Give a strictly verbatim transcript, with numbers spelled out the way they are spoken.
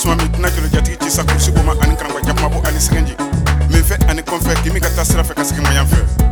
suma mi tɛna jɔlɔ jatigi ci sa kursi boma ani karamɔgɔ jakuma bo ani sɛgɛnji min fɛ ani kɔnfɛ kimi ka taa sira fɛ ka segin ma yan fɛ